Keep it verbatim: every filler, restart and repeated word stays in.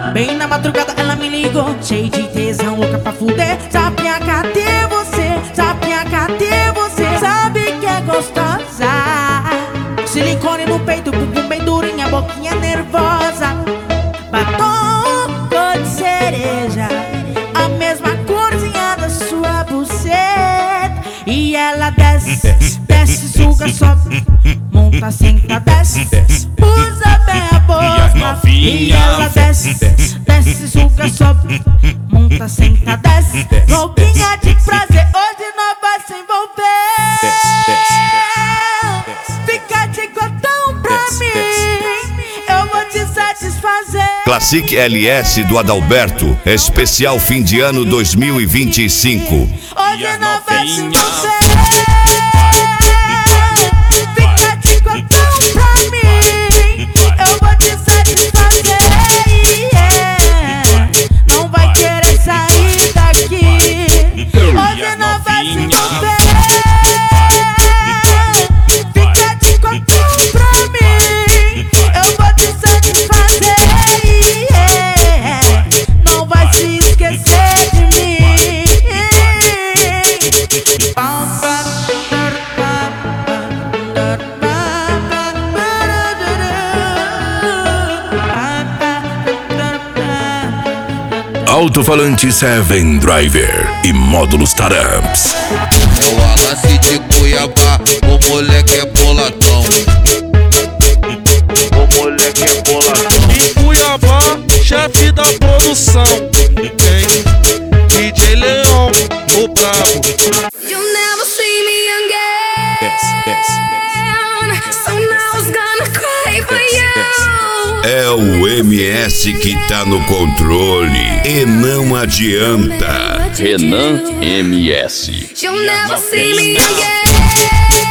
Bem na madrugada ela me ligou, cheio de tesão, louca pra fuder. Sapinha, cadê você? Sapinha, cadê você? Sabe que é gostosa. Silicone no peito, bumbum bem durinha, boquinha nervosa. Batom cor de cereja, a mesma corzinha da sua buceta. E ela desce, desce, suga, sobe, monta, senta, desce, usa bem a boca. E ela desce, desce, suga, sobe, monta, senta, desce. Louquinha de prazer, hoje nós vai se envolver. Fica de cotão pra mim, eu vou te satisfazer. Classic L S do Adalberto, especial fim de ano dois mil e vinte e cinco. Hoje nós vai se envolver. Fica de cotão pra mim, eu vou te satisfazer. Yeah. Não vai querer sair daqui. Hoje nós vai se envolver. Fica de cotão pra mim, eu vou te satisfazer. Yeah. Não vai se esquecer de mim. Alto-falante Seven Driver e módulos Taramps. É o Wallace de Cuiabá, o moleque é boladão. O moleque é boladão. Em Cuiabá, chefe da produção, tem D J Leão, o brabo. You'll never see me again. So now I was gonna cry for you. É o M S que tá no controle e não adianta. Renan M S. You'll never see me again.